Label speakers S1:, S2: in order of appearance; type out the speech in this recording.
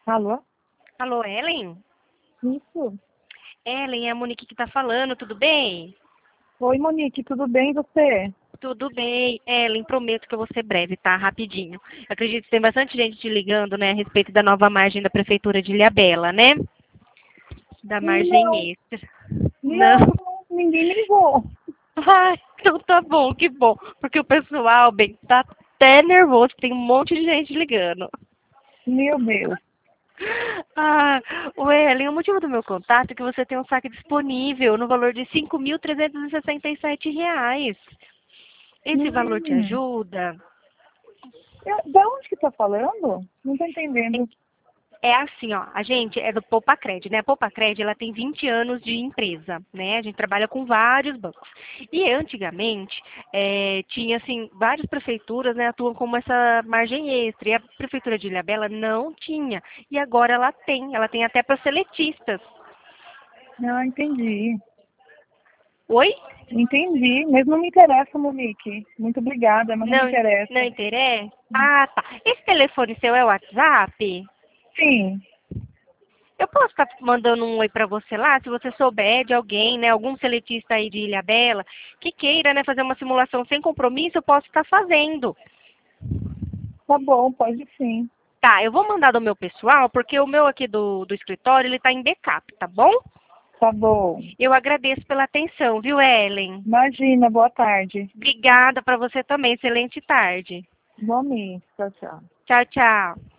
S1: Alô?
S2: Alô, Ellen?
S1: Isso.
S2: Ellen, é a Monique que tá falando, tudo bem?
S1: Oi, Monique, tudo bem e você?
S2: Tudo bem. Ellen, prometo que eu vou ser breve, tá? Rapidinho. Eu acredito que tem bastante gente te ligando, né, a respeito da nova margem da Prefeitura de Ilhabela, né? Da
S1: Não,
S2: margem extra. Não.
S1: não, ninguém me ligou.
S2: Ai, então tá bom, que bom. Porque o pessoal, bem, tá até nervoso, tem um monte de gente ligando.
S1: Meu Deus.
S2: Ah, o Ellen, o motivo do meu contato é que você tem um saque disponível no valor de R$ 5.367. Esse valor te
S1: Hum,
S2: ajuda?
S1: Da onde que tá falando? Não tô entendendo.
S2: É assim, ó, a gente é do Poupa-Cred, né? A Poupa-Cred, ela tem 20 anos de empresa, né? A gente trabalha com vários bancos. E antigamente, tinha, assim, várias prefeituras, né, atuam como essa margem extra. E a Prefeitura de Ilhabela não tinha. E agora ela tem até para seletistas.
S1: Ah, entendi.
S2: Oi?
S1: Entendi, mas não me interessa, Monique. Muito obrigada, mas não me
S2: Não, não
S1: interessa.
S2: interessa? Ah, tá. Esse telefone seu é o WhatsApp?
S1: Sim,
S2: Eu posso estar mandando um oi para você lá, se você souber de alguém, né, algum seletista aí de Ilhabela, que queira, né, fazer uma simulação sem compromisso, eu posso estar fazendo.
S1: tá bom, pode sim.
S2: Tá, eu vou mandar do meu pessoal, porque o meu aqui do escritório, ele tá em backup, tá bom?
S1: Tá bom.
S2: Eu agradeço pela atenção, viu, Ellen?
S1: Imagina, boa tarde.
S2: Obrigada para você também, excelente tarde.
S1: Igualmente. Tchau, tchau.
S2: Tchau, tchau.